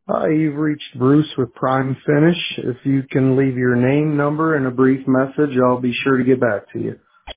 Hi, you've reached Bruce with Prime Finish. If you can leave your name, number, and a brief message, I'll be sure to get back to you.